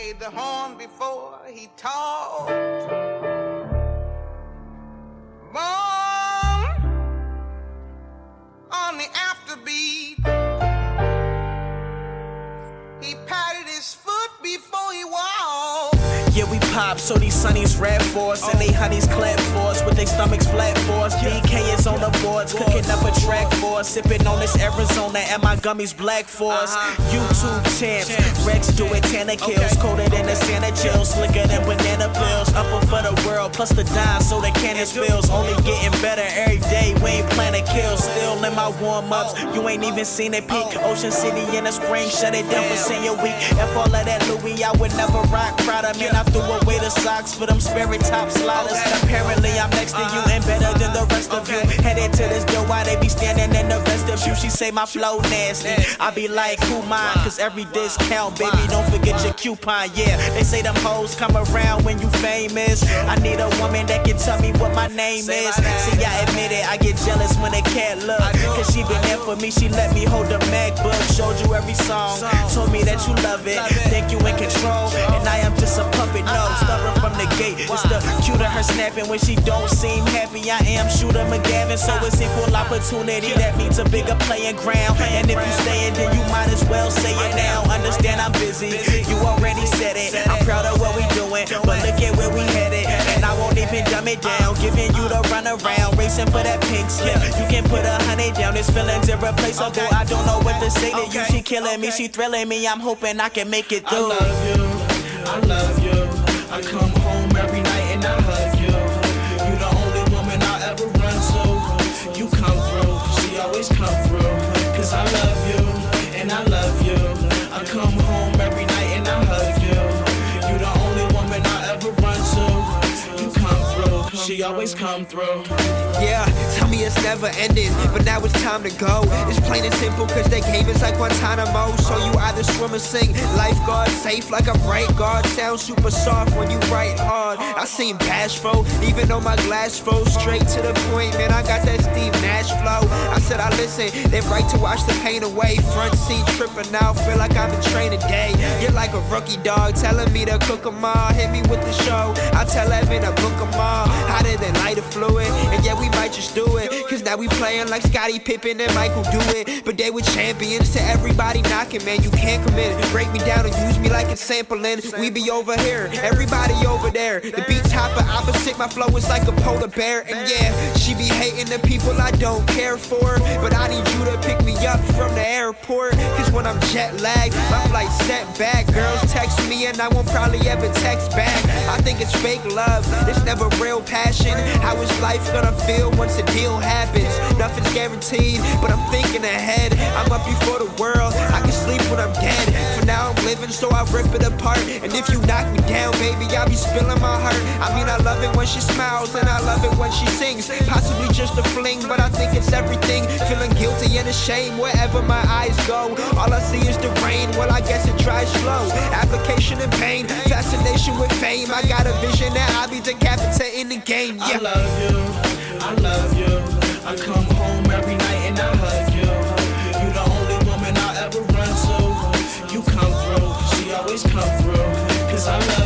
played the horn before he talked. Born on the afterbeat. He patted his foot before he walked. Yeah, we pop, so these sunnies rap for us, and they honeys clap for us, with their stomachs flat for us. DK is on the boards, cooking up a track for us, sipping on this Arizona, and my gummies black for us. YouTube champs, Rex do it, Tanner kills, colder than the Santa chill, slicker than banana pills. Upper for the world, plus the dime, so the cannon spills. Only getting better every day, we ain't planning kills. Still in my warm-ups, you ain't even seen it peak. Ocean City in the spring, shut it down for senior week. If all of that Louis, I would never rock Prada, man. I threw away the socks for them Sperry top sliders. Apparently I'm next to you and better than the rest of you. Headed to this door, why they be standing in the vestibule? She say my flow nasty, I be like, who mine? Cause every discount, baby, don't forget your coupon. Yeah, they say them hoes come around when you famous. I need a woman that can tell me what my name is. See, I admit it, I get jealous when a cat look, cause she been there for me, she let me hold the MacBook. Showed you every song, told me that you love it, think you in control, and I am just a puppet. No, stubborn from the gate. It's the cue to her snapping when she don't seem happy. I am Shooter McGavin, so it's equal opportunity. That means a bigger playing ground. And if you stay it, then you might as well say it now. Understand I'm busy, you already said it. I'm proud of what we doing, but look at where we headed. And I won't even dumb it down, giving you the run around, racing for that pink slip. You can put 100 down, this feeling's irreplaceable. I don't know what to say to you. She killing me, she thrilling me. I'm hoping I can make it through. I love you, I love you. I come home every night and I hug you. You the only woman I ever run to. You come through, she always come through. Cause I love you, and I love you. I come home every night and I hug you. You the only woman I ever run to. You come through, she always come through. Yeah, tell me it's never ending, but now it's time to go. It's plain and simple, cause they gave us like Guantanamo. So you either swim or sing, lifeguard safe like a bright guard. Sound super soft when you write hard. I seem bashful, even though my glass full. Straight to the point, man, I got that Steve Nash flow. I said I listen, then right to wash the pain away. Front seat tripping now, feel like I'm in train today. You're like a rookie dog, telling me to cook 'em all. Hit me with the show, I tell Evan to book 'em all. Hotter than lighter fluid, and yeah, we might just do it. Cause now we playing like Scottie Pippen and Michael do it. But they were champions, to everybody knocking, man. You can't commit it, break me down and use me like it's sampling. We be over here, everybody over there. The beats hopper opposite, my flow is like a polar bear. And yeah, she be hating the people I don't care for, but I need you to pick me up from the airport. Cause when I'm jet lagged, my flight's set back. Girls text me and I won't probably ever text back. I think it's fake love, it's never real passion. How is life gonna feel once the deal happens? Nothing's guaranteed, but I'm thinking ahead. I'm up before the world, I can sleep when I'm dead. For now I'm living, so I rip it apart. And if you knock me down, baby, I'll be spilling my heart. I mean, I love it when she smiles, and I love it when she sings. Possibly just a fling, but I think it's everything. Feeling guilty and ashamed wherever my eyes go. All I see is the rain, well, I guess it dries slow. Application and pain, fascination with fame. I got a vision that I'll be decapitating the game. Yeah. I love you, I love you. I come home every night and I hug you. You the only woman I ever run to. You come through, she always come through. Cause I love